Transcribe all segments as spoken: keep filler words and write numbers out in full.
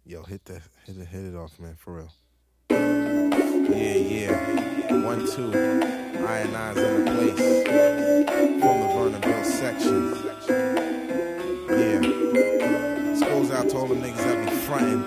Yo, hit that, hit it, hit it off, man, for real. Yeah, yeah. One, two. Ionize in the place. From the Vernonville section. Yeah. This goes out to all the niggas that be frontin'.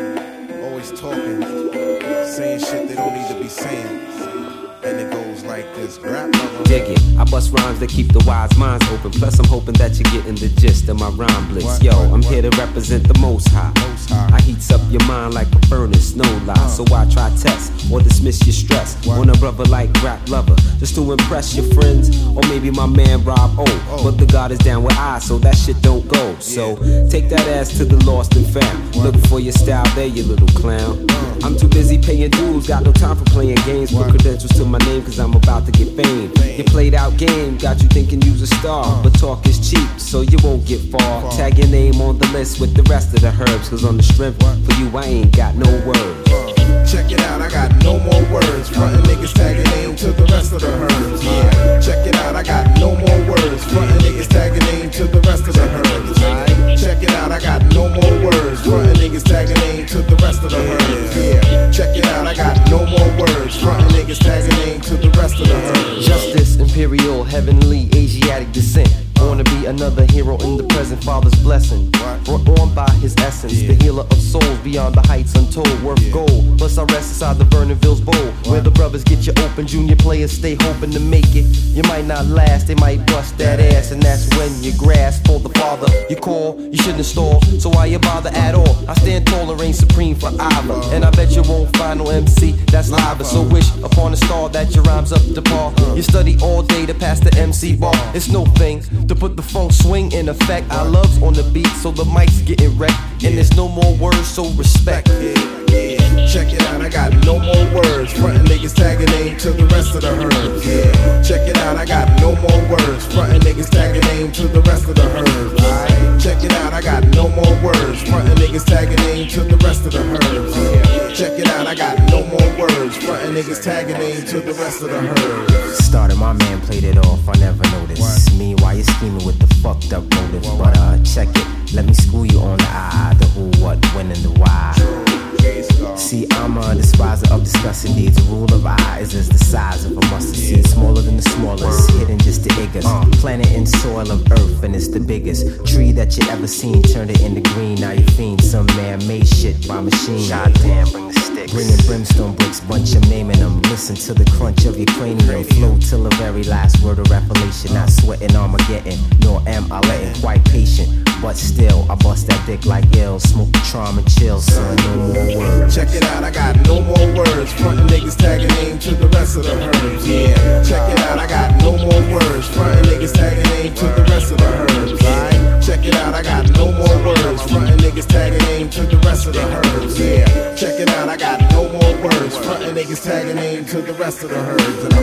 Always talking. Saying shit they don't need to be saying. And it goes like this. Rap lover. Dig it. I bust rhymes that keep the wise minds open. Plus I'm hoping that you're getting the gist of my rhyme blitz. What, Yo, what, I'm what? here to represent the most high. Most high. I heats up your mind like a furnace, no lie. Uh. So I try test or dismiss your stress What? on a brother like rap lover, just to impress your friends or maybe my man Rob O. Oh. But the God is down with I, so that shit don't go. So take that ass to the lost and found. What? Looking for your style there, you little clown. Uh. I'm too busy paying dues, got no time for playing games. Put What? credentials to my name, cause I'm about to get fame. Fame. Your played out game got you thinking you's a star, Uh. but talk is cheap, so you won't get far. Far. Tag your name on the list with the rest of the herbs, cause on the strength What? for you I ain't got no words. Uh, Check it out, I got no more words. Frontin' niggas tagging name to the rest of the herbs. Yeah. Check it out, I got no more words. Frontin' niggas tagging name to the rest of the herbs. Aight. Check it out, I got no more words. Frontin' niggas tagging name to the rest of the herbs. Yeah. Check it out, I got no more words. Frontin' niggas tagging name to the rest of the herbs. Justice, imperial, heavenly, Asiatic descent. Born to be another hero in the present, Father's blessing. What? Brought on by his essence, Yeah. the healer of souls beyond the heights untold, worth Yeah. gold. Plus I rest inside the Vernonville's bowl, where the brothers get you open, junior players stay hoping to make it. You might not last, they might bust that ass, and that's when you grasp for the Father. You call, you shouldn't stall, so why you bother at all? I stand tall and reign supreme forever, and I bet you won't find no M C that's live. So wish upon a star that your rhymes up to par. You study all day to pass the M C bar. It's no thing to put the funk swing in effect. I love's on the beat, so the mic's getting wrecked, and there's no more words, so respect. Yeah, yeah. Check it out, I got no more words. Frontin' niggas tagging name to the rest of the herbs. Yeah. Check it out, I got no more words. Frontin' niggas tagging name to the rest of the herbs. Aight. Check it out, I got no more words. Frontin' niggas tagging name to the rest of the herbs. Yeah. Check it out, I got no more words. Frontin' niggas tagging name to the rest of the herbs. Started, my man played it off, I never noticed. What? Meanwhile, you're scheming with the fucked up motive. But uh, check it, let me school you on the I, the who, what, when, and the why. See, I'm a despiser of discussing deeds. The rule of I is as the size of a mustard seed, smaller than the smallest, hidden just the biggest. Planet and soil of earth, and it's the biggest tree that you ever seen. Turned it into green, now you fiend some man-made shit by machine. Goddamn, bring the sticks. Bringing brimstone bricks, bunch of naming them. Listen to the crunch of your cranium. Flow till the very last word of revelation. Not sweating Armageddon, nor am I letting. Quite patient, but still I bust that dick like ill. Smoke the charm and chill, son. No more words. Check it out, I got no more words. Frontin' niggas tagging name to the rest of the herbs. Yeah. Check it out, I got no more words. Frontin' niggas tagging name to the rest of the herbs. Aight. Check it out, I got no more words. Frontin' niggas tagging name to the rest of the herbs. Yeah. Check it out, I got no more words. Frontin' niggas tagging name to the rest of the herbs. And